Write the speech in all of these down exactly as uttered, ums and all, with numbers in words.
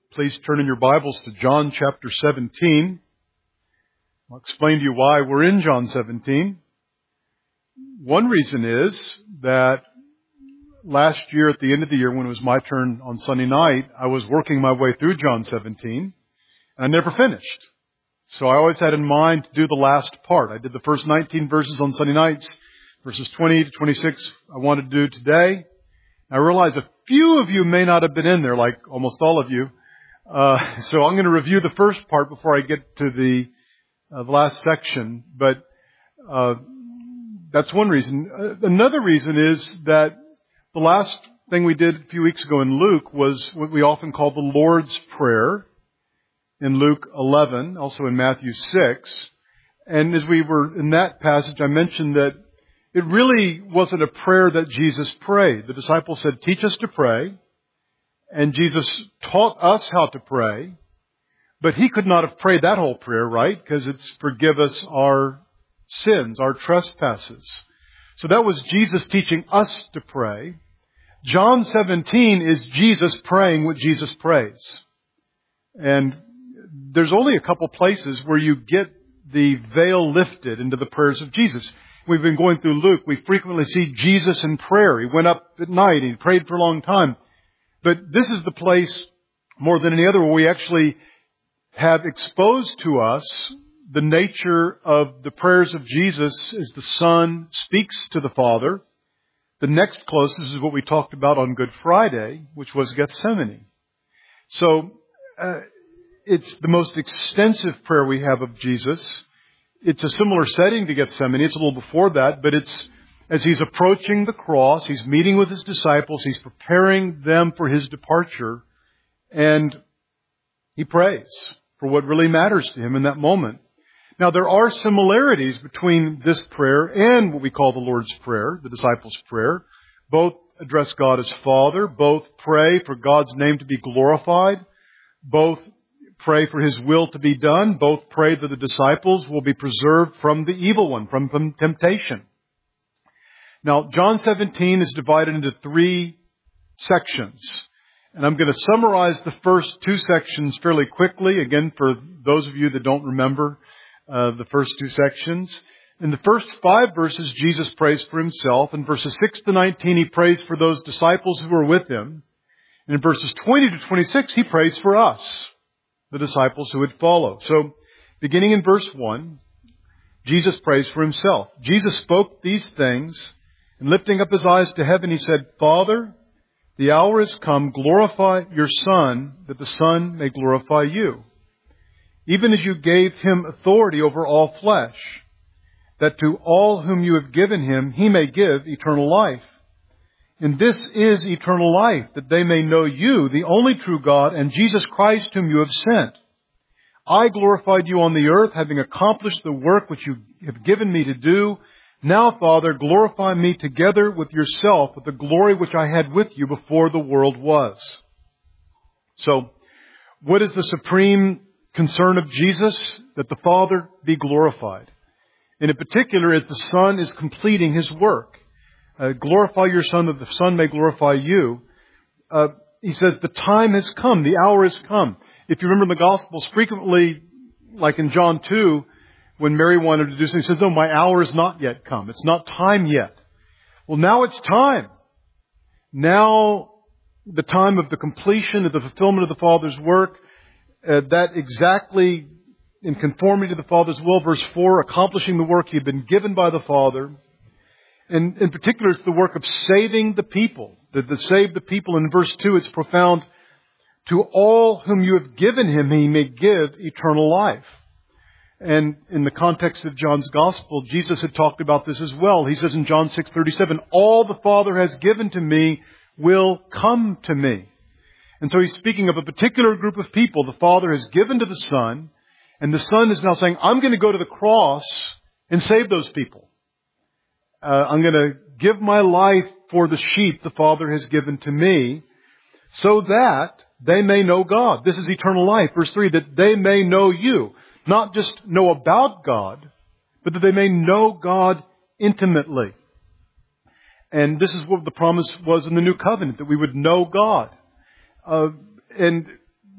please turn in your Bibles to John chapter seventeen. I'll explain to you why we're in John seventeen. One reason is that last year at the end of the year when it was my turn on Sunday night, I was working my way through John seventeen and I never finished. So I always had in mind to do the last part. I did the first nineteen verses on Sunday nights, verses twenty to twenty-six I wanted to do today. I realize a few of you may not have been in there, like almost all of you. Uh, so I'm going to review the first part before I get to the, uh, the last section. But uh, that's one reason. Uh, another reason is that the last thing we did a few weeks ago in Luke was what we often call the Lord's Prayer in Luke eleven, also in Matthew six. And as we were in that passage, I mentioned that it really wasn't a prayer that Jesus prayed. The disciples said, teach us to pray. And Jesus taught us how to pray. But He could not have prayed that whole prayer, right? Because it's forgive us our sins, our trespasses. So that was Jesus teaching us to pray. John seventeen is Jesus praying what Jesus prays. And there's only a couple places where you get the veil lifted into the prayers of Jesus. We've been going through Luke. We frequently see Jesus in prayer. He went up at night. He prayed for a long time. But this is the place, more than any other, where we actually have exposed to us the nature of the prayers of Jesus as the Son speaks to the Father. The next closest is what we talked about on Good Friday, which was Gethsemane. So uh, it's the most extensive prayer we have of Jesus. It's a similar setting to Gethsemane. It's a little before that, but it's as He's approaching the cross, He's meeting with His disciples, He's preparing them for His departure, and He prays for what really matters to Him in that moment. Now, there are similarities between this prayer and what we call the Lord's Prayer, the disciples' prayer. Both address God as Father. Both pray for God's name to be glorified. Both pray for His will to be done. Both pray that the disciples will be preserved from the evil one, from, from temptation. Now, John seventeen is divided into three sections. And I'm going to summarize the first two sections fairly quickly, again, for those of you that don't remember uh, the first two sections. In the first five verses, Jesus prays for Himself. In verses six to nineteen, He prays for those disciples who are with Him. And in verses twenty to twenty-six, He prays for us, the disciples who would follow. So, beginning in verse one, Jesus prays for Himself. Jesus spoke these things, and lifting up His eyes to heaven, He said, Father, the hour has come, glorify Your Son, that the Son may glorify You. Even as You gave Him authority over all flesh, that to all whom You have given Him, He may give eternal life. And this is eternal life, that they may know You, the only true God, and Jesus Christ whom You have sent. I glorified You on the earth, having accomplished the work which You have given Me to do. Now, Father, glorify Me together with Yourself with the glory which I had with You before the world was. So, what is the supreme concern of Jesus? That the Father be glorified. And in particular, as the Son is completing His work. Uh, glorify Your Son, that the Son may glorify You. Uh, he says, the time has come, the hour has come. If you remember in the Gospels, frequently, like in John two, when Mary wanted to do something, he says, oh, my hour has not yet come. It's not time yet. Well, now it's time. Now, the time of the completion of the fulfillment of the Father's work, uh, that exactly in conformity to the Father's will, verse four, accomplishing the work He had been given by the Father. And in particular, it's the work of saving the people. The, the save the people. In verse two, it's profound. To all whom You have given Him, He may give eternal life. And in the context of John's Gospel, Jesus had talked about this as well. He says in John six thirty-seven, all the Father has given to Me will come to Me. And so He's speaking of a particular group of people the Father has given to the Son. And the Son is now saying, I'm going to go to the cross and save those people. Uh, I'm going to give my life for the sheep the Father has given to Me, so that they may know God. This is eternal life. Verse three, that they may know You. Not just know about God, but that they may know God intimately. And this is what the promise was in the New Covenant, that we would know God. Uh, and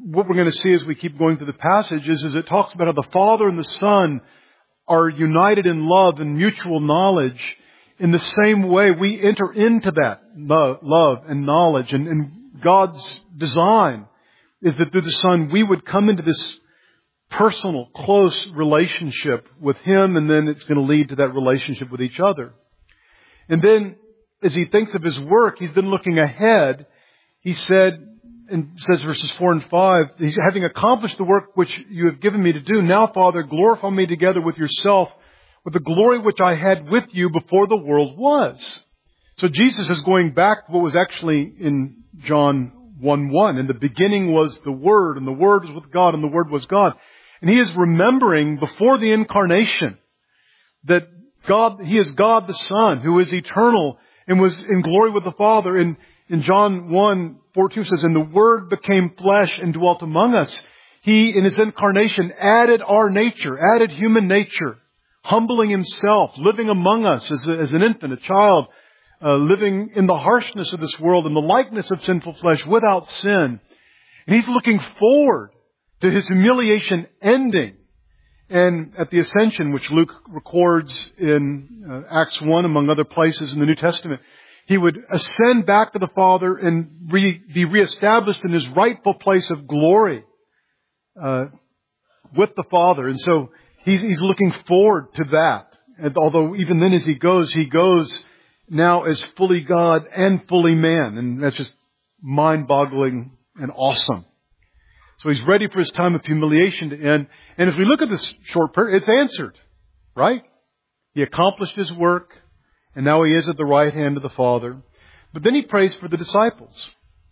what we're going to see as we keep going through the passage is, is it talks about how the Father and the Son are united in love and mutual knowledge. In the same way, we enter into that love and knowledge. And, and God's design is that through the Son, we would come into this personal, close relationship with Him, and then it's going to lead to that relationship with each other. And then, as He thinks of His work, He's then looking ahead. He said, and says verses four and five, He's having accomplished the work which you have given me to do. Now, Father, glorify me together with yourself with the glory which I had with you before the world was. So Jesus is going back to what was actually in John one one. In the beginning was the Word, and the Word was with God, and the Word was God. And He is remembering before the incarnation that God, He is God the Son, who is eternal and was in glory with the Father. And in John one fourteen says, and the Word became flesh and dwelt among us. He, in His incarnation, added our nature, added human nature, humbling Himself, living among us as, a, as an infant, a child, uh, living in the harshness of this world, in the likeness of sinful flesh, without sin. And He's looking forward to His humiliation ending. And at the ascension, which Luke records in uh, Acts one, among other places in the New Testament, He would ascend back to the Father and re, be reestablished in His rightful place of glory uh, with the Father. And so he's, he's looking forward to that. And although even then as He goes, He goes now as fully God and fully man. And that's just mind-boggling and awesome. So He's ready for His time of humiliation to end. And if we look at this short prayer, it's answered, right? He accomplished His work, and now He is at the right hand of the Father. But then He prays for the disciples.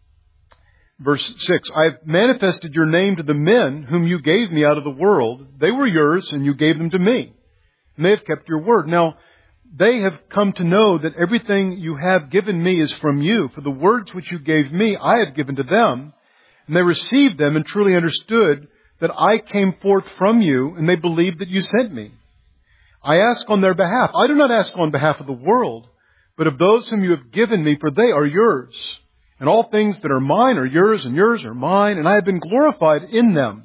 Verse six, I have manifested your name to the men whom you gave me out of the world. They were yours, and you gave them to me. And they have kept your word. Now, they have come to know that everything you have given me is from you. For the words which you gave me, I have given to them. And they received them and truly understood that I came forth from you, and they believed that you sent me. I ask on their behalf. I do not ask on behalf of the world, but of those whom you have given me, for they are yours. And all things that are mine are yours, and yours are mine, and I have been glorified in them.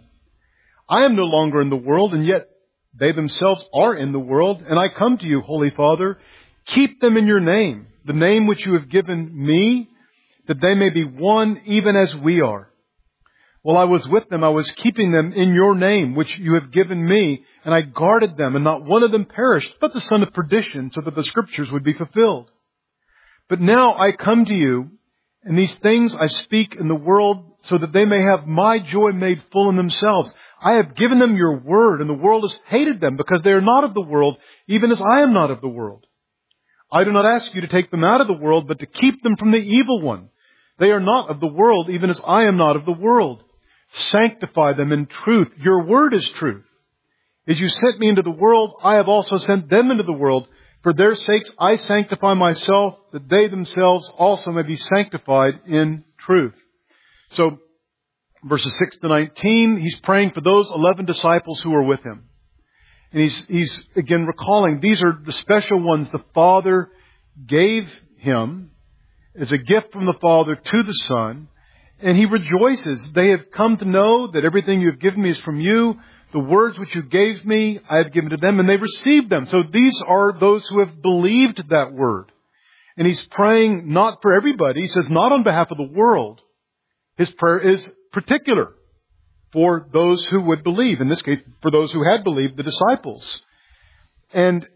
I am no longer in the world, and yet they themselves are in the world, and I come to you, Holy Father. Keep them in your name, the name which you have given me, that they may be one even as we are. While I was with them, I was keeping them in your name, which you have given me, and I guarded them, and not one of them perished, but the son of perdition, so that the Scriptures would be fulfilled. But now I come to you, and these things I speak in the world, so that they may have my joy made full in themselves. I have given them your word, and the world has hated them, because they are not of the world, even as I am not of the world. I do not ask you to take them out of the world, but to keep them from the evil one. They are not of the world, even as I am not of the world. Sanctify them in truth. Your word is truth. As you sent me into the world, I have also sent them into the world. For their sakes I sanctify myself, that they themselves also may be sanctified in truth. So, verses six to nineteen, he's praying for those eleven disciples who were with him. And he's, he's again recalling, these are the special ones the Father gave him as a gift from the Father to the Son. And he rejoices. They have come to know that everything you have given me is from you. The words which you gave me, I have given to them, and they received them. So these are those who have believed that word. And he's praying not for everybody. He says not on behalf of the world. His prayer is particular for those who would believe. In this case, for those who had believed, the disciples. And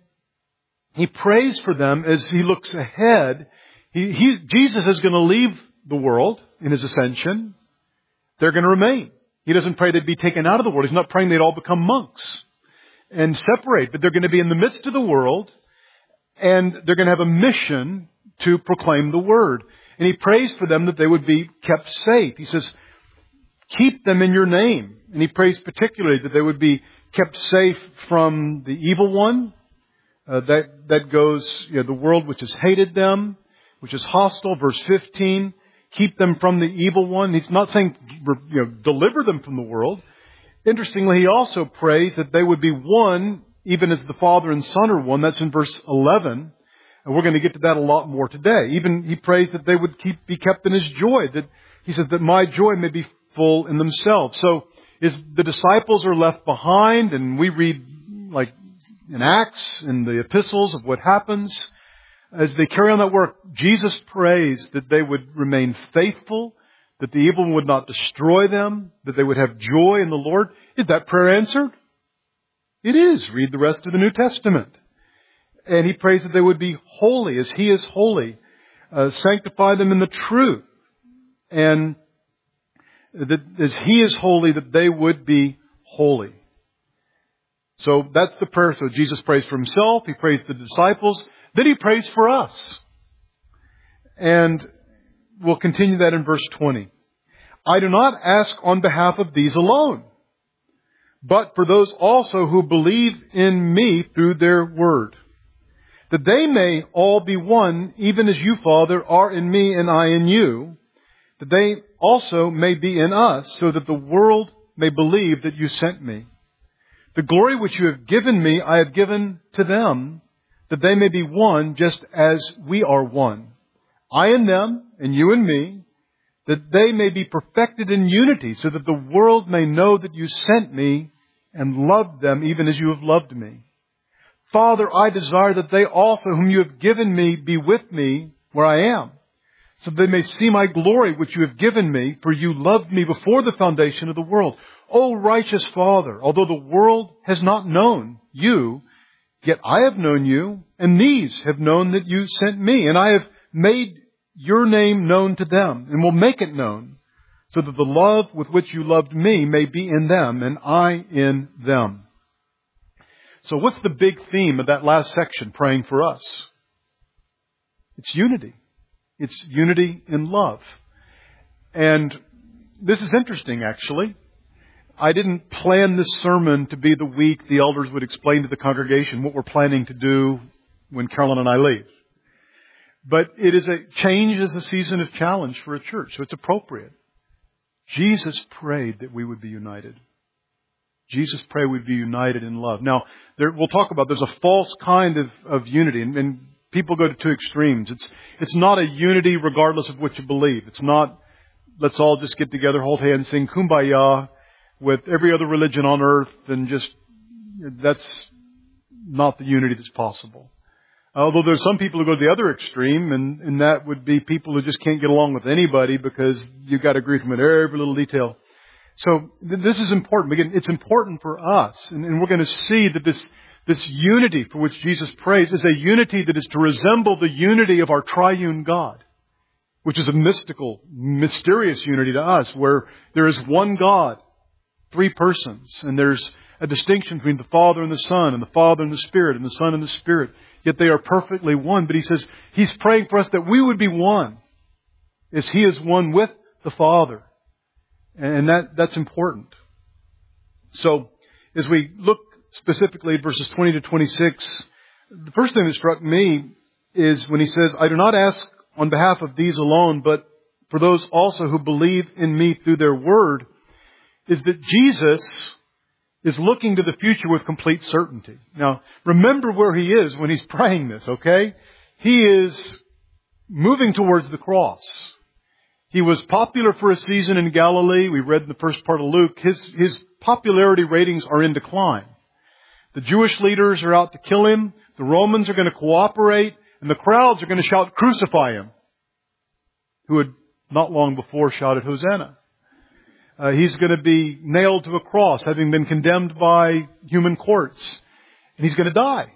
he prays for them as he looks ahead. He, he, Jesus is going to leave the world in his ascension. They're going to remain. He doesn't pray they'd be taken out of the world. He's not praying they'd all become monks and separate, but they're going to be in the midst of the world, and they're going to have a mission to proclaim the word. And he prays for them that they would be kept safe. He says, keep them in your name. And he prays particularly that they would be kept safe from the evil one. Uh, that, that goes, you know, the world which has hated them, which is hostile. Verse fifteen. Keep them from the evil one. He's not saying, you know, deliver them from the world. Interestingly, he also prays that they would be one, even as the Father and Son are one. That's in verse eleven. And we're going to get to that a lot more today. Even he prays that they would keep, be kept in his joy. That he says that my joy may be faithful in themselves. So is the disciples are left behind, and we read like in Acts, in the epistles of what happens as they carry on that work. Jesus prays that they would remain faithful, that the evil one would not destroy them, that they would have joy in the Lord. Is that prayer answered? It is. Read the rest of the New Testament. And He prays that they would be holy as He is holy. Uh, sanctify them in the truth. And that as He is holy, that they would be holy. So that's the prayer. So Jesus prays for Himself. He prays for the disciples. Then He prays for us. And we'll continue that in verse twenty. I do not ask on behalf of these alone, but for those also who believe in Me through their word, that they may all be one, even as You, Father, are in Me and I in You, that they also may be in us, so that the world may believe that You sent Me. The glory which You have given Me, I have given to them, that they may be one, just as We are one. I in them, and You in Me, that they may be perfected in unity, so that the world may know that You sent Me and loved them, even as You have loved Me. Father, I desire that they also, whom You have given Me, be with Me where I am, so that they may see My glory which You have given Me, for You loved Me before the foundation of the world. O righteous Father, although the world has not known You, yet I have known You, and these have known that You sent Me, and I have made Your name known to them, and will make it known, so that the love with which You loved Me may be in them, and I in them. So what's the big theme of that last section, praying for us? It's unity. It's unity in love. And this is interesting, actually. I didn't plan this sermon to be the week the elders would explain to the congregation what we're planning to do when Carolyn and I leave. But it is a change is a season of challenge for a church, so it's appropriate. Jesus prayed that we would be united. Jesus prayed we'd be united in love. Now, there, we'll talk about there's a false kind of, of unity, and, and people go to two extremes. It's it's not a unity regardless of what you believe. It's not, let's all just get together, hold hands, sing Kumbaya with every other religion on earth, and just, that's not the unity that's possible. Although there's some people who go to the other extreme, and, and that would be people who just can't get along with anybody because you've got to agree with them in every little detail. So th- this is important. Again, it's important for us, and, and we're going to see that this this unity for which Jesus prays is a unity that is to resemble the unity of our triune God, which is a mystical, mysterious unity to us, where there is one God, three persons, and there's a distinction between the Father and the Son, and the Father and the Spirit, and the Son and the Spirit. Yet they are perfectly one. But He says He's praying for us that we would be one, as He is one with the Father. And that that's important. So, as we look specifically at verses twenty to twenty-six, the first thing that struck me is when He says, I do not ask on behalf of these alone, but for those also who believe in Me through their word, is that Jesus is looking to the future with complete certainty. Now, remember where He is when He's praying this, okay? He is moving towards the cross. He was popular for a season in Galilee. We read in the first part of Luke. His, his popularity ratings are in decline. The Jewish leaders are out to kill Him. The Romans are going to cooperate. And the crowds are going to shout, crucify Him. Who had not long before shouted, Hosanna. Uh, he's going to be nailed to a cross, having been condemned by human courts. And He's going to die.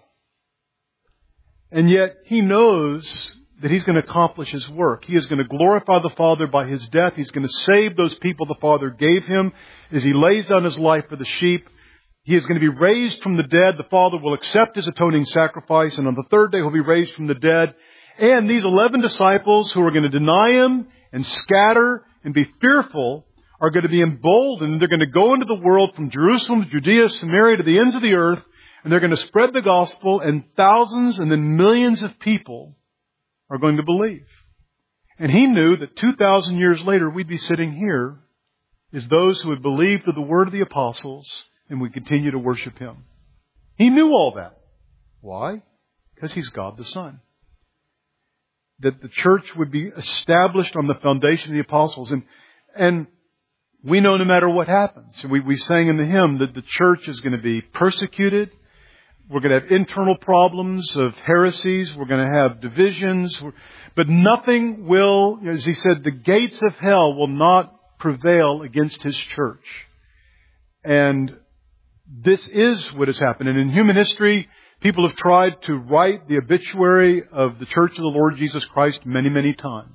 And yet He knows that He's going to accomplish His work. He is going to glorify the Father by His death. He's going to save those people the Father gave Him as He lays down His life for the sheep. He is going to be raised from the dead. The Father will accept His atoning sacrifice. And on the third day He'll be raised from the dead. And these eleven disciples who are going to deny Him and scatter and be fearful are going to be emboldened. They're going to go into the world from Jerusalem, Judea, Samaria, to the ends of the earth. And they're going to spread the gospel, and thousands and then millions of people are going to believe. And He knew that two thousand years later we'd be sitting here as those who had believed to the word of the apostles and would continue to worship Him. He knew all that. Why? Because He's God the Son. That the church would be established on the foundation of the apostles. And, and We know no matter what happens. We, we sang in the hymn that the church is going to be persecuted. We're going to have internal problems of heresies. We're going to have divisions. But nothing will, as he said, the gates of hell will not prevail against His church. And this is what has happened. And in human history, people have tried to write the obituary of the Church of the Lord Jesus Christ many, many times.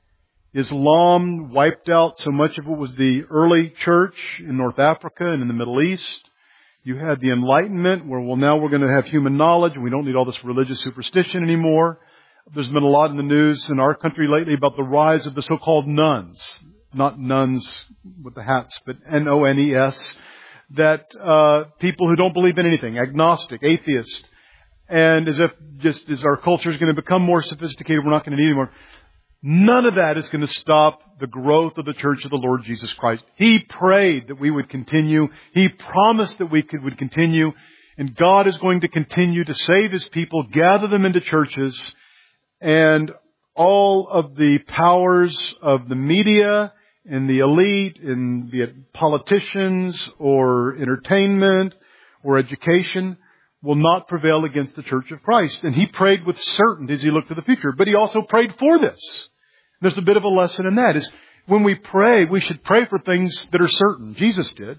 Islam wiped out so much of what was the early church in North Africa and in the Middle East. You had the Enlightenment where, well, now we're going to have human knowledge and we don't need all this religious superstition anymore. There's been a lot in the news in our country lately about the rise of the so-called nuns. Not nuns with the hats, but N O N E S. That uh people who don't believe in anything, agnostic, atheist. And as if just as our culture is going to become more sophisticated, we're not going to need anymore. None of that is going to stop the growth of the Church of the Lord Jesus Christ. He prayed that we would continue. He promised that we could, would continue. And God is going to continue to save His people, gather them into churches, and all of the powers of the media and the elite and the politicians or entertainment or education will not prevail against the Church of Christ. And he prayed with certainty as he looked to the future. But he also prayed for this. There's a bit of a lesson in that. Is when we pray, we should pray for things that are certain. Jesus did.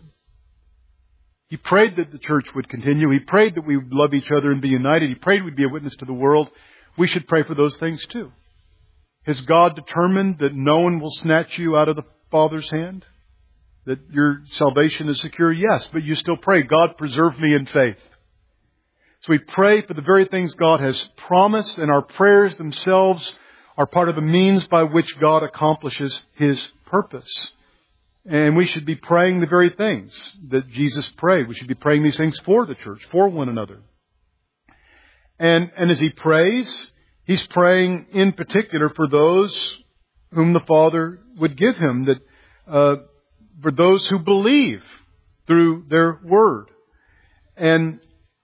He prayed that the church would continue. He prayed that we would love each other and be united. He prayed we'd be a witness to the world. We should pray for those things too. Has God determined that no one will snatch you out of the Father's hand? That your salvation is secure? Yes, but you still pray, God, preserve me in faith. So we pray for the very things God has promised, and our prayers themselves are part of the means by which God accomplishes His purpose. And we should be praying the very things that Jesus prayed. We should be praying these things for the church, for one another. And, and as He prays, He's praying in particular for those whom the Father would give Him, that uh, for those who believe through their Word. And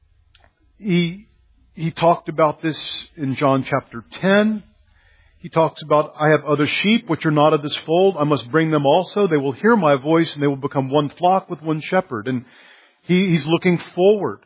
He he talked about this in John chapter ten. He talks about, I have other sheep which are not of this fold. I must bring them also. They will hear my voice and they will become one flock with one shepherd. And he, he's looking forward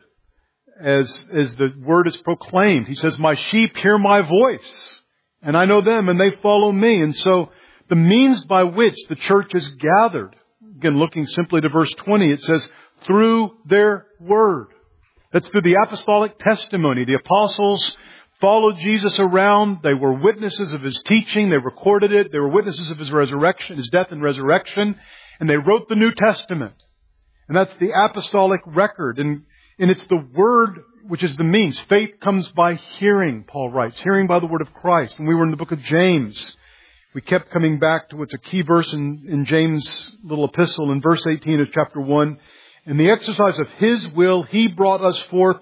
as, as the word is proclaimed. He says, my sheep hear my voice and I know them and they follow me. And so the means by which the church is gathered, again, looking simply to verse twenty, it says, through their word. That's through the apostolic testimony. The apostles followed Jesus around. They were witnesses of His teaching. They recorded it. They were witnesses of His resurrection, His death and resurrection. And they wrote the New Testament. And that's the apostolic record. And, and it's the Word which is the means. Faith comes by hearing, Paul writes. Hearing by the Word of Christ. When we were in the book of James, we kept coming back to what's a key verse in, in James' little epistle in verse eighteen of chapter one. In the exercise of His will, He brought us forth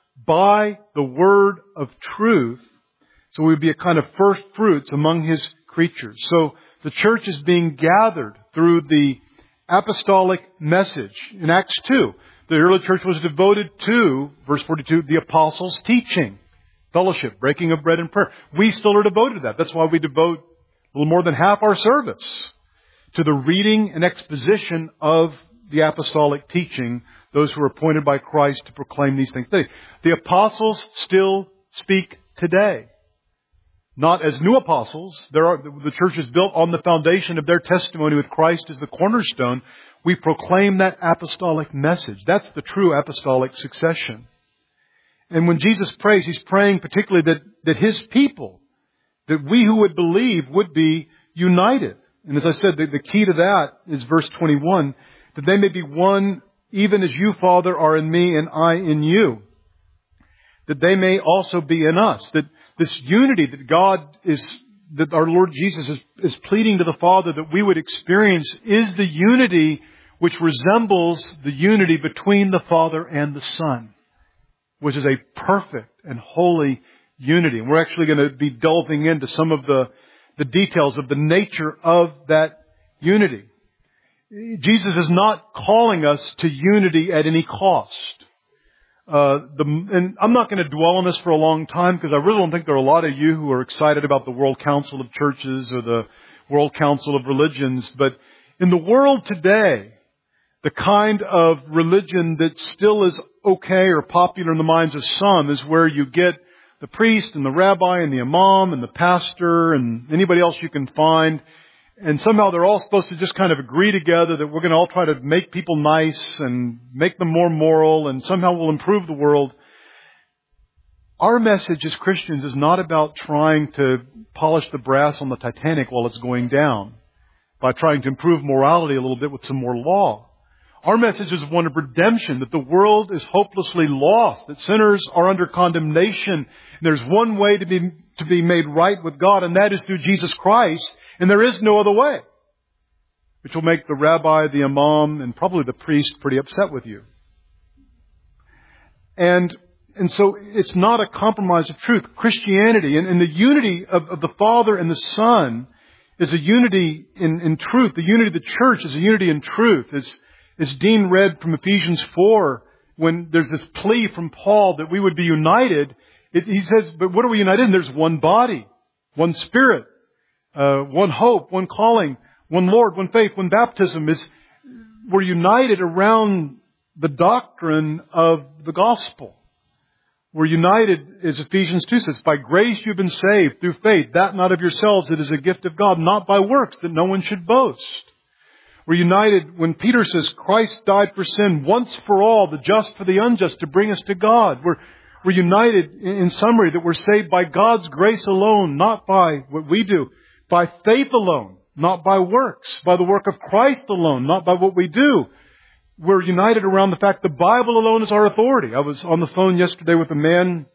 by the word of truth. So we would be a kind of first fruits among His creatures. So the church is being gathered through the apostolic message. In Acts two, the early church was devoted to, verse forty-two, the apostles' teaching, fellowship, breaking of bread and prayer. We still are devoted to that. That's why we devote a little more than half our service to the reading and exposition of the apostolic teaching, those who are appointed by Christ to proclaim these things. They, the apostles still speak today. Not as new apostles. There are, the church is built on the foundation of their testimony with Christ as the cornerstone. We proclaim that apostolic message. That's the true apostolic succession. And when Jesus prays, He's praying particularly that, that His people, that we who would believe would be united. And as I said, the, the key to that is verse twenty-one, that they may be one, even as you, Father, are in me and I in you. That they may also be in us. That this unity that God is, that our Lord Jesus is, is pleading to the Father that we would experience is the unity which resembles the unity between the Father and the Son, which is a perfect and holy unity. And we're actually going to be delving into some of the, the details of the nature of that unity. Jesus is not calling us to unity at any cost. Uh, the, and I'm not going to dwell on this for a long time because I really don't think there are a lot of you who are excited about the World Council of Churches or the World Council of Religions. But In the world today, the kind of religion that still is okay or popular in the minds of some is where you get the priest and the rabbi and the imam and the pastor and anybody else you can find. And somehow they're all supposed to just kind of agree together that we're going to all try to make people nice and make them more moral and somehow we'll improve the world. Our message as Christians is not about trying to polish the brass on the Titanic while it's going down by trying to improve morality a little bit with some more law. Our message is one of redemption, that the world is hopelessly lost, that sinners are under condemnation. And there's one way to be, to be made right with God, and that is through Jesus Christ, and there is no other way. Which will make the rabbi, the imam, and probably the priest pretty upset with you. And And so it's not a compromise of truth. Christianity and, and the unity of, of the Father and the Son is a unity in, in truth. The unity of the church is a unity in truth. As, as Dean read from Ephesians four, when there's this plea from Paul that we would be united, it, he says, but what are we united in? There's one body, one Spirit, uh, one hope, one calling, one Lord, one faith, one baptism. Is we're united around the doctrine of the gospel. We're united, as Ephesians two says, by grace you've been saved through faith, that not of yourselves, it is a gift of God, not by works, that no one should boast. We're united when Peter says Christ died for sin once for all, the just for the unjust, to bring us to God. We're, we're united, in summary, that we're saved by God's grace alone, not by what we do, by faith alone, not by works, by the work of Christ alone, not by what we do. We're united around the fact the Bible alone is our authority. I was on the phone yesterday with a man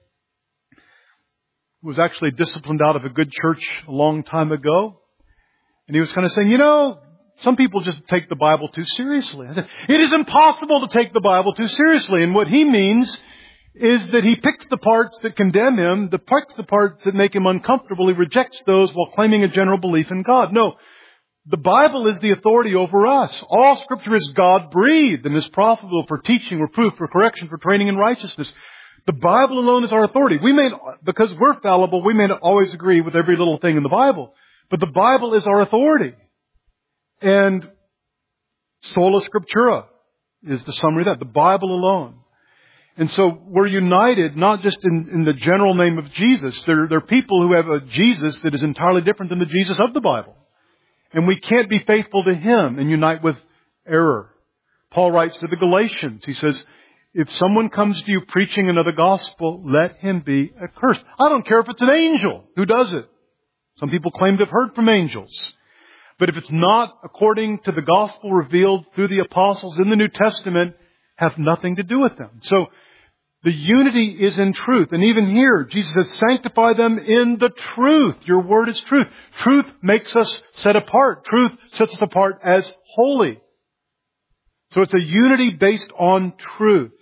who was actually disciplined out of a good church a long time ago. And he was kind of saying, you know, some people just take the Bible too seriously. I said, it is impossible to take the Bible too seriously. And what he means is that he picks the parts that condemn him, the picks the parts that make him uncomfortable. He rejects those while claiming a general belief in God. No. The Bible is the authority over us. All Scripture is God-breathed and is profitable for teaching, reproof, for correction, for training in righteousness. The Bible alone is our authority. We may, because we're fallible, we may not always agree with every little thing in the Bible. But the Bible is our authority. And sola scriptura is the summary of that. The Bible alone. And so we're united not just in, in the general name of Jesus. There, there are people who have a Jesus that is entirely different than the Jesus of the Bible. And we can't be faithful to Him and unite with error. Paul writes to the Galatians. He says, if someone comes to you preaching another gospel, let him be accursed. I don't care if it's an angel who does it. Some people claim to have heard from angels. But if it's not according to the gospel revealed through the apostles in the New Testament, have nothing to do with them. So the unity is in truth. And even here, Jesus says, sanctify them in the truth. Your word is truth. Truth makes us set apart. Truth sets us apart as holy. So it's a unity based on truth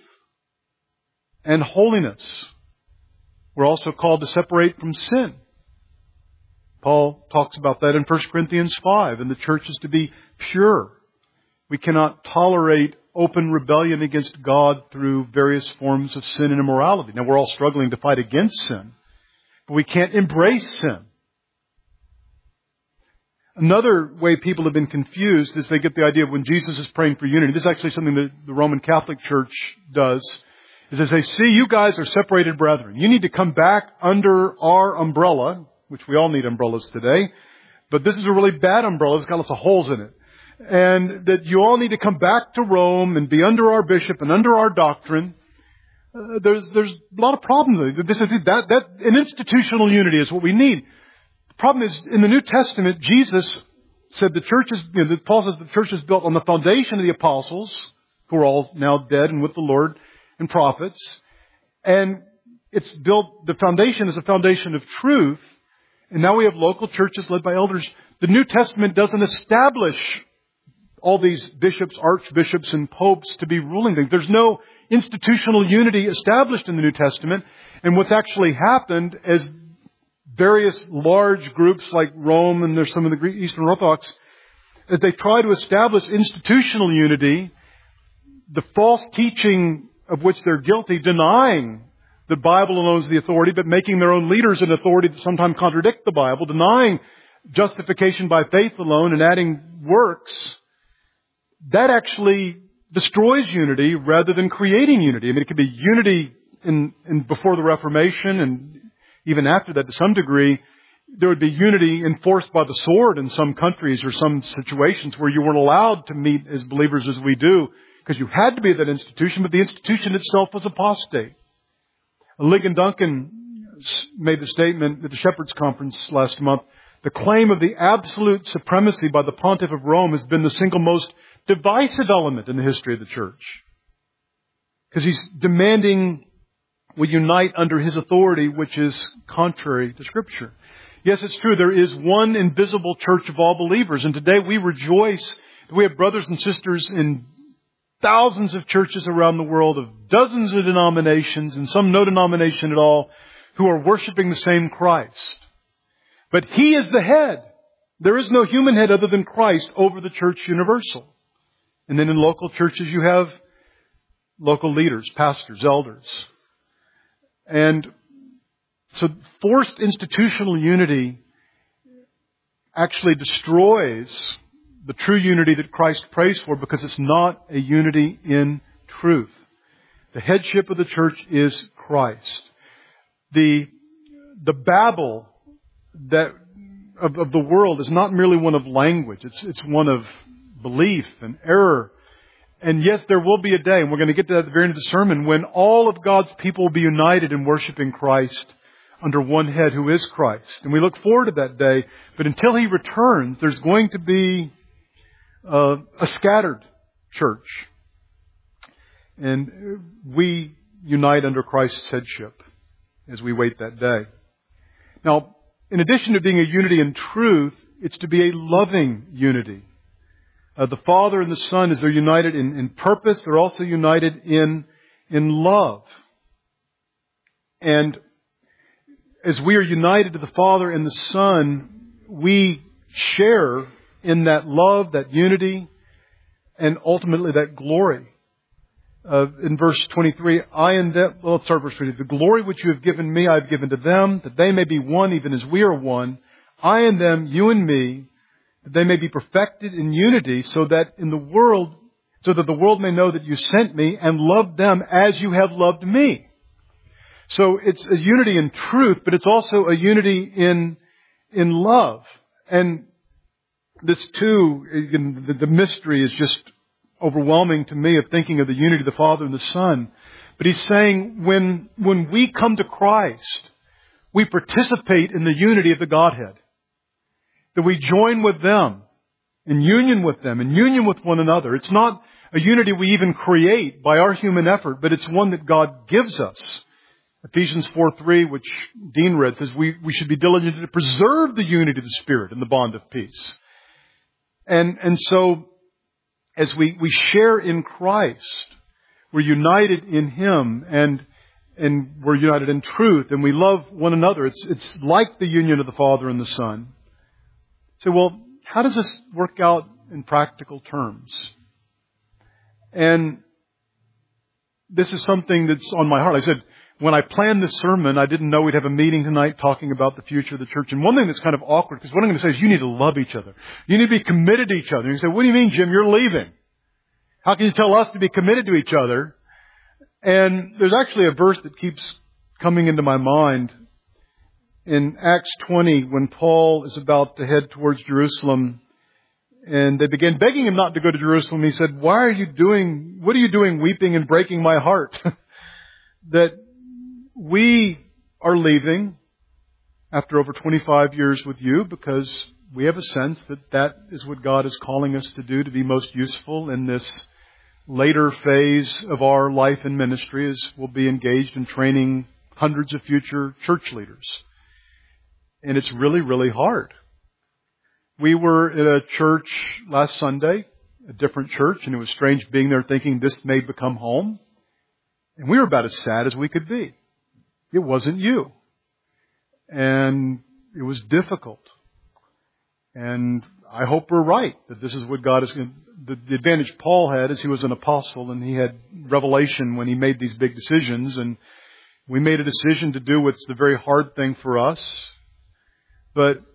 and holiness. We're also called to separate from sin. Paul talks about that in First Corinthians five. And the church is to be pure. We cannot tolerate open rebellion against God through various forms of sin and immorality. Now, we're all struggling to fight against sin, but we can't embrace sin. Another way people have been confused is they get the idea of when Jesus is praying for unity. This is actually something that the Roman Catholic Church does, is they say, see, you guys are separated brethren. You need to come back under our umbrella, which we all need umbrellas today, but this is a really bad umbrella. It's got lots of holes in it. And that you all need to come back to Rome and be under our bishop and under our doctrine. Uh, there's there's a lot of problems. This is that that an institutional unity is what we need. The problem is in the New Testament, Jesus said the church is. You know, Paul says the church is built on the foundation of the apostles, who are all now dead and with the Lord, and prophets, and it's built. The foundation is a foundation of truth, and now we have local churches led by elders. The New Testament doesn't establish all these bishops, archbishops, and popes to be ruling things. There's no institutional unity established in the New Testament. And what's actually happened as various large groups like Rome and there's some of the Eastern Orthodox, as they try to establish institutional unity, the false teaching of which they're guilty, denying the Bible alone is the authority, but making their own leaders an authority that sometimes contradict the Bible, denying justification by faith alone and adding works, that actually destroys unity rather than creating unity. I mean, it could be unity in, in before the Reformation, and even after that to some degree, there would be unity enforced by the sword in some countries or some situations where you weren't allowed to meet as believers as we do because you had to be at that institution, but the institution itself was apostate. Ligon Duncan made the statement at the Shepherds Conference last month, the claim of the absolute supremacy by the Pontiff of Rome has been the single most divisive element in the history of the Church. Because he's demanding we unite under his authority, which is contrary to Scripture. Yes, it's true, there is one invisible church of all believers, and today we rejoice that we have brothers and sisters in thousands of churches around the world of dozens of denominations and some no denomination at all who are worshiping the same Christ. But He is the head. There is no human head other than Christ over the church universal. And then in local churches you have local leaders, pastors, elders. And so forced institutional unity actually destroys the true unity that Christ prays for because it's not a unity in truth. The headship of the church is Christ. The, the babble that of, of the world is not merely one of language. It's, it's one of belief and error. And yes, there will be a day, and we're going to get to that at the very end of the sermon, when all of God's people will be united in worshiping Christ under one head who is Christ. And we look forward to that day. But until He returns, there's going to be uh, a scattered church. And we unite under Christ's headship as we wait that day. Now, in addition to being a unity in truth, it's to be a loving unity. Uh, the Father and the Son, as they're united in, in purpose, they're also united in, in love. And as we are united to the Father and the Son, we share in that love, that unity, and ultimately that glory. Uh, in verse twenty-three, I and them, well, let's start verse twenty-three. The glory which you have given me, I have given to them, that they may be one even as we are one. I and them, you and me, that they may be perfected in unity, so that in the world, so that the world may know that you sent me and loved them as you have loved me. So it's a unity in truth, but it's also a unity in, in love. And this too, the, the mystery is just overwhelming to me of thinking of the unity of the Father and the Son. But he's saying when, when we come to Christ, we participate in the unity of the Godhead. That we join with them, in union with them, in union with one another. It's not a unity we even create by our human effort, but it's one that God gives us. Ephesians four three, which Dean read, says we, we should be diligent to preserve the unity of the Spirit in the bond of peace. And, and so, as we, we share in Christ, we're united in Him, and, and we're united in truth, and we love one another. It's, it's like the union of the Father and the Son. So, well, how does this work out in practical terms? And this is something that's on my heart. I said, when I planned this sermon, I didn't know we'd have a meeting tonight talking about the future of the church. And one thing that's kind of awkward, because what I'm going to say is you need to love each other. You need to be committed to each other. And you say, what do you mean, Jim? You're leaving. How can you tell us to be committed to each other? And there's actually a verse that keeps coming into my mind. In Acts twenty, when Paul is about to head towards Jerusalem, and they began begging him not to go to Jerusalem, he said, why are you doing, what are you doing weeping and breaking my heart? That we are leaving after over twenty-five years with you because we have a sense that that is what God is calling us to do, to be most useful in this later phase of our life and ministry, as we'll be engaged in training hundreds of future church leaders. And it's really, really hard. We were at a church last Sunday, a different church, and it was strange being there thinking this may become home. And we were about as sad as we could be. It wasn't you. And it was difficult. And I hope we're right, that this is what God is going to... The advantage Paul had is he was an apostle and he had revelation when he made these big decisions. And we made a decision to do what's the very hard thing for us. But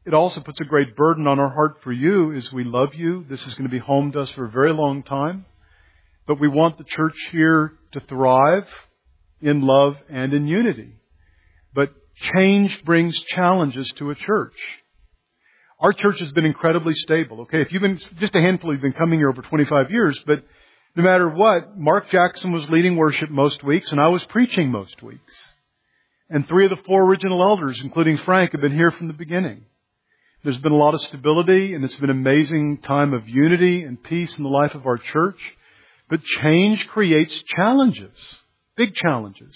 it also puts a great burden on our heart for you is we love you. This is going to be home to us for a very long time. But we want the church here to thrive in love and in unity. But change brings challenges to a church. Our church has been incredibly stable. Okay, if you've been, just a handful have been coming here over twenty-five years, but no matter what, Mark Jackson was leading worship most weeks and I was preaching most weeks. And three of the four original elders, including Frank, have been here from the beginning. There's been a lot of stability and it's been an amazing time of unity and peace in the life of our church. But change creates challenges, big challenges.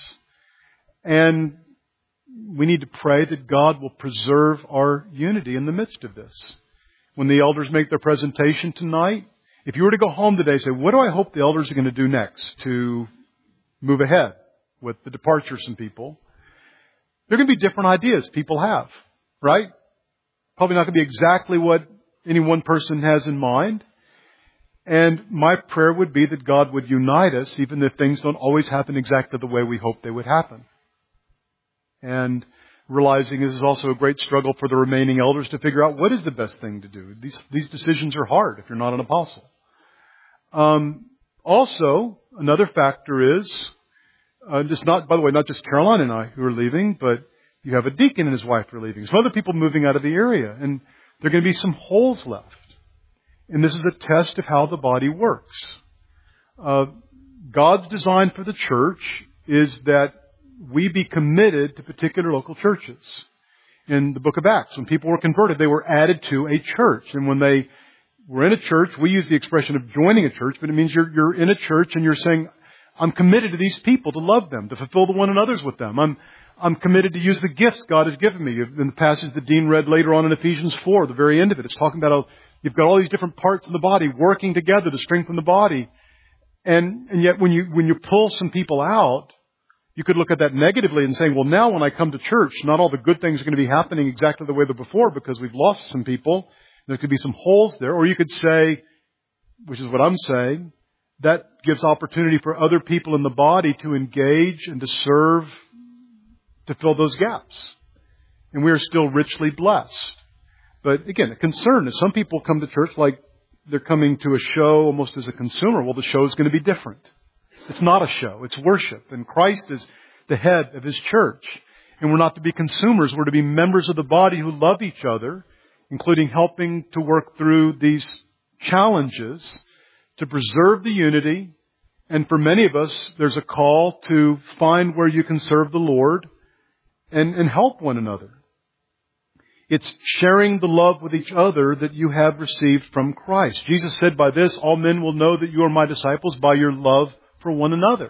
And we need to pray that God will preserve our unity in the midst of this. When the elders make their presentation tonight, if you were to go home today and say, what do I hope the elders are going to do next to move ahead with the departure of some people? There are going to be different ideas people have, right? Probably not going to be exactly what any one person has in mind. And my prayer would be that God would unite us, even if things don't always happen exactly the way we hope they would happen. And realizing this is also a great struggle for the remaining elders to figure out what is the best thing to do. These, these decisions are hard if you're not an apostle. Um, also, another factor is, uh, just not, by the way, not just Caroline and I who are leaving, but you have a deacon and his wife who are leaving. Some other people moving out of the area, and there are going to be some holes left. And this is a test of how the body works. Uh, God's design for the church is that we be committed to particular local churches. In the book of Acts, when people were converted, they were added to a church. And when they were in a church, we use the expression of joining a church, but it means you're, you're in a church and you're saying, I'm committed to these people, to love them, to fulfill the one another's with them. I'm, I'm committed to use the gifts God has given me. In the passage that Dean read later on in Ephesians four, the very end of it, it's talking about how you've got all these different parts of the body working together to strengthen the body. And, and yet when you, when you pull some people out, you could look at that negatively and say, well, now when I come to church, not all the good things are going to be happening exactly the way they were before because we've lost some people. There could be some holes there. Or you could say, which is what I'm saying, that gives opportunity for other people in the body to engage and to serve to fill those gaps. And we are still richly blessed. But again, the concern is some people come to church like they're coming to a show almost as a consumer. Well, the show is going to be different. It's not a show. It's worship. And Christ is the head of His church. And we're not to be consumers. We're to be members of the body who love each other, including helping to work through these challenges to preserve the unity. And for many of us, there's a call to find where you can serve the Lord and, and help one another. It's sharing the love with each other that you have received from Christ. Jesus said, by this, all men will know that you are my disciples by your love for one another.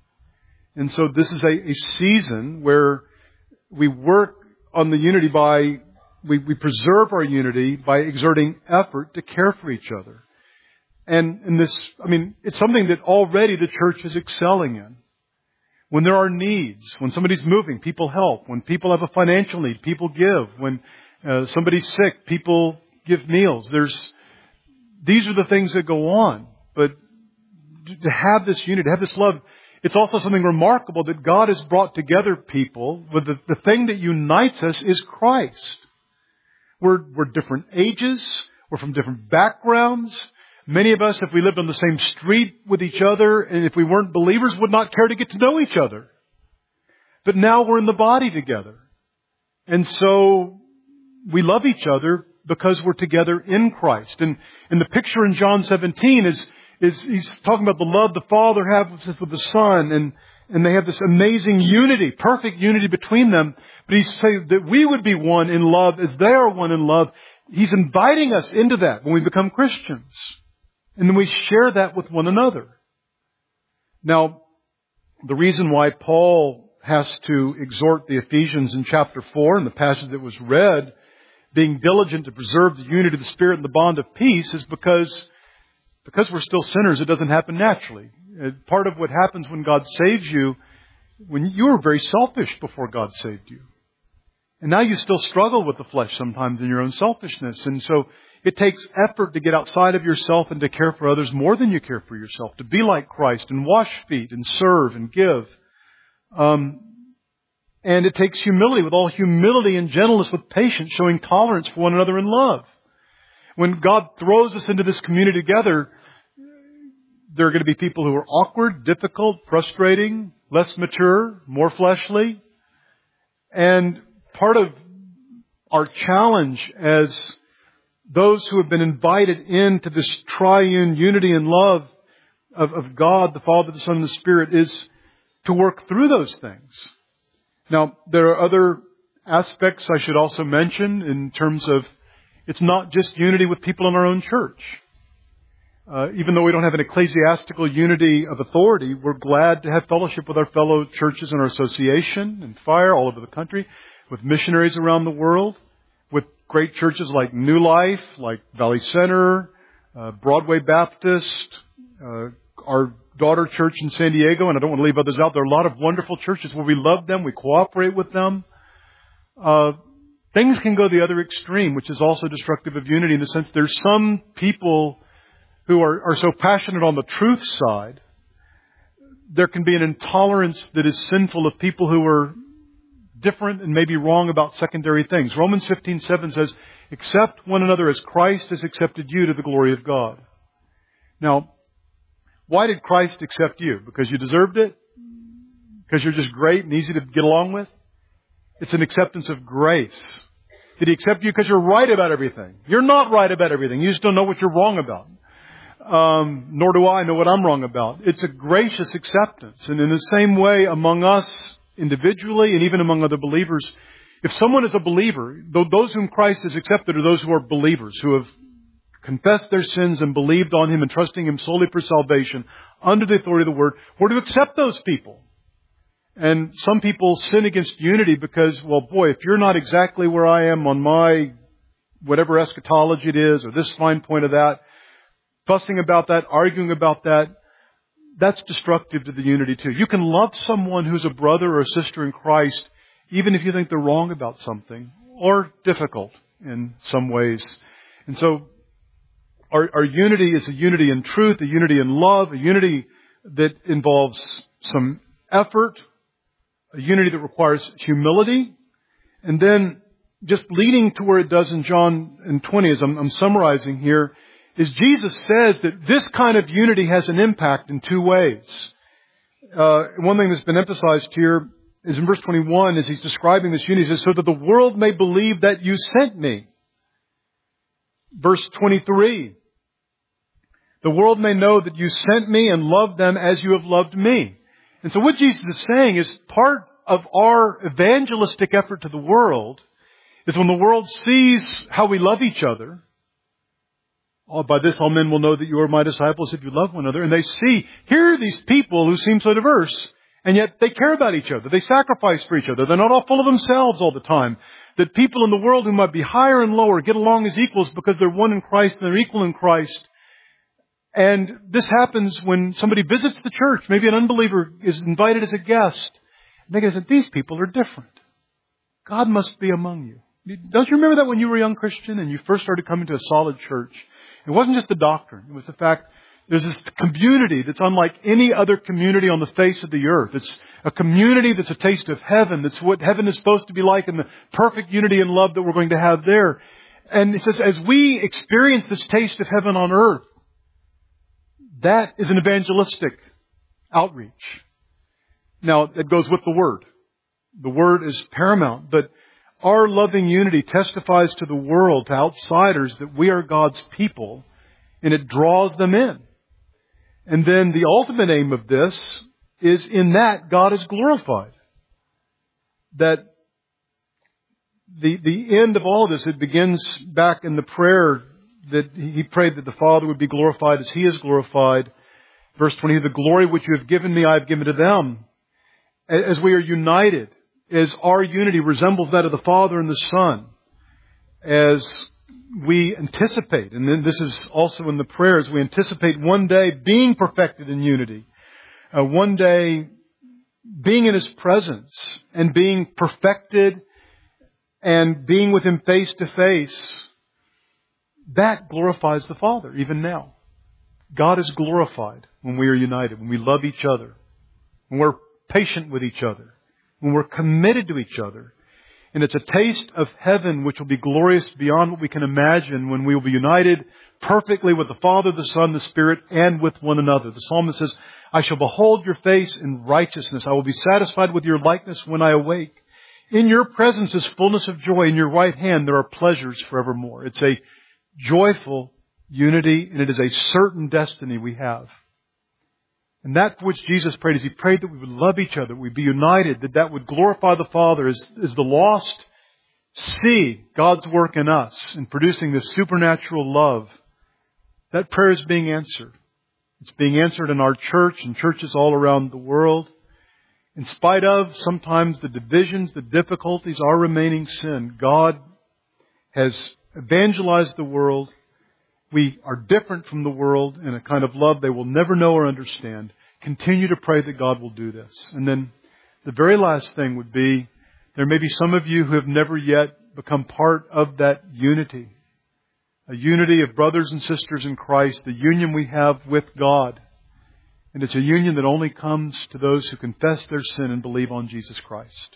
And so this is a, a season where we work on the unity by, we, we preserve our unity by exerting effort to care for each other. And, and this, I mean, it's something that already the church is excelling in. When there are needs, when somebody's moving, people help. When people have a financial need, people give. When uh, somebody's sick, people give meals. There's, these are the things that go on. But to have this unity, to have this love, it's also something remarkable that God has brought together people with the, the thing that unites us is Christ. We're, we're different ages. We're from different backgrounds. Many of us, if we lived on the same street with each other and if we weren't believers, would not care to get to know each other. But now we're in the body together. And so we love each other because we're together in Christ. And, and the picture in John seventeen is Is he's talking about the love the Father has with the Son, and, and they have this amazing unity, perfect unity between them. But he's saying that we would be one in love as they are one in love. He's inviting us into that when we become Christians. And then we share that with one another. Now, the reason why Paul has to exhort the Ephesians in chapter four, in the passage that was read, being diligent to preserve the unity of the Spirit and the bond of peace, is because Because we're still sinners, it doesn't happen naturally. Part of what happens when God saves you, when you were very selfish before God saved you. And now you still struggle with the flesh sometimes in your own selfishness. And so it takes effort to get outside of yourself and to care for others more than you care for yourself. To be like Christ and wash feet and serve and give. Um, And it takes humility, with all humility and gentleness, with patience, showing tolerance for one another in love. When God throws us into this community together, there are going to be people who are awkward, difficult, frustrating, less mature, more fleshly. And part of our challenge as those who have been invited into this triune unity and love of, of God, the Father, the Son, and the Spirit, is to work through those things. Now, there are other aspects I should also mention in terms of it's not just unity with people in our own church. Uh, even though we don't have an ecclesiastical unity of authority, we're glad to have fellowship with our fellow churches in our association and fire all over the country, with missionaries around the world, with great churches like New Life, like Valley Center, uh, Broadway Baptist, uh, our daughter church in San Diego, and I don't want to leave others out. There are a lot of wonderful churches where we love them, we cooperate with them. Uh, things can go the other extreme, which is also destructive of unity, in the sense there's some people who are, are so passionate on the truth side, there can be an intolerance that is sinful of people who are different and maybe wrong about secondary things. Romans fifteen seven says, accept one another as Christ has accepted you to the glory of God. Now, why did Christ accept you? Because you deserved it? Because you're just great and easy to get along with? It's an acceptance of grace. Did He accept you because you're right about everything? You're not right about everything. You just don't know what you're wrong about. Um, nor do I know what I'm wrong about. It's a gracious acceptance. And in the same way, among us individually and even among other believers, if someone is a believer, those whom Christ has accepted are those who are believers, who have confessed their sins and believed on Him and trusting Him solely for salvation under the authority of the Word, we're to accept those people. And some people sin against unity because, well, boy, if you're not exactly where I am on my whatever eschatology it is, or this fine point of that, fussing about that, arguing about that, that's destructive to the unity too. You can love someone who's a brother or a sister in Christ even if you think they're wrong about something or difficult in some ways. And so our, our unity is a unity in truth, a unity in love, a unity that involves some effort, a unity that requires humility, and then just leading to where it does in John in twenty, as I'm, I'm summarizing here, is Jesus says that this kind of unity has an impact in two ways. Uh, one thing that's been emphasized here is in verse twenty-one, as He's describing this unity, He says, so that the world may believe that you sent me. Verse twenty-three, the world may know that you sent me and loved them as you have loved me. And so what Jesus is saying is part of our evangelistic effort to the world is when the world sees how we love each other, oh, by this all men will know that you are my disciples if you love one another. And they see, here are these people who seem so diverse, and yet they care about each other. They sacrifice for each other. They're not all full of themselves all the time. That people in the world who might be higher and lower get along as equals because they're one in Christ and they're equal in Christ. And this happens when somebody visits the church. Maybe an unbeliever is invited as a guest. And they go, these people are different. God must be among you. Don't you remember that when you were a young Christian and you first started coming to a solid church? It wasn't just the doctrine. It was the fact there's this community that's unlike any other community on the face of the earth. It's a community that's a taste of heaven. That's what heaven is supposed to be like, and the perfect unity and love that we're going to have there. And it says, as we experience this taste of heaven on earth, that is an evangelistic outreach. Now, it goes with the Word. The Word is paramount, but our loving unity testifies to the world, to outsiders, that we are God's people, and it draws them in. And then the ultimate aim of this is in that God is glorified. That the, the end of all of this, it begins back in the prayer that He prayed that the Father would be glorified as He is glorified. Verse twenty, the glory which you have given me, I have given to them. As we are united, as our unity resembles that of the Father and the Son, as we anticipate, and then this is also in the prayers, we anticipate one day being perfected in unity, uh, one day being in His presence and being perfected and being with Him face to face. That glorifies the Father, even now. God is glorified when we are united, when we love each other, when we're patient with each other, when we're committed to each other. And it's a taste of heaven which will be glorious beyond what we can imagine when we will be united perfectly with the Father, the Son, the Spirit, and with one another. The psalmist says, I shall behold your face in righteousness. I will be satisfied with your likeness when I awake. In your presence is fullness of joy. In your right hand there are pleasures forevermore. It's a joyful unity, and it is a certain destiny we have. And that for which Jesus prayed is He prayed that we would love each other, we'd be united, that that would glorify the Father as, as the lost see God's work in us in producing this supernatural love. That prayer is being answered. It's being answered in our church and churches all around the world. In spite of sometimes the divisions, the difficulties, our remaining sin, God has evangelized the world. We are different from the world in a kind of love they will never know or understand. Continue to pray that God will do this. And then the very last thing would be, there may be some of you who have never yet become part of that unity. A unity of brothers and sisters in Christ, the union we have with God. And it's a union that only comes to those who confess their sin and believe on Jesus Christ.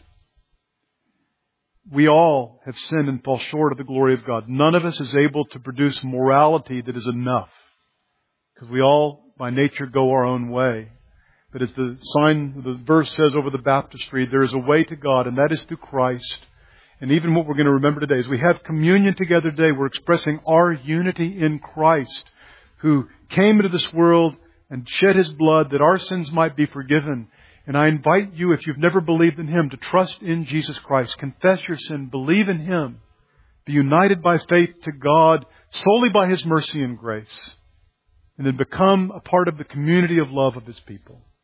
We all have sinned and fall short of the glory of God. None of us is able to produce morality that is enough. Because we all, by nature, go our own way. But as the sign, the verse says over the baptistry, there is a way to God, and that is through Christ. And even what we're going to remember today, as we have communion together today, we're expressing our unity in Christ, who came into this world and shed His blood that our sins might be forgiven. And I invite you, if you've never believed in Him, to trust in Jesus Christ. Confess your sin. Believe in Him. Be united by faith to God solely by His mercy and grace. And then become a part of the community of love of His people.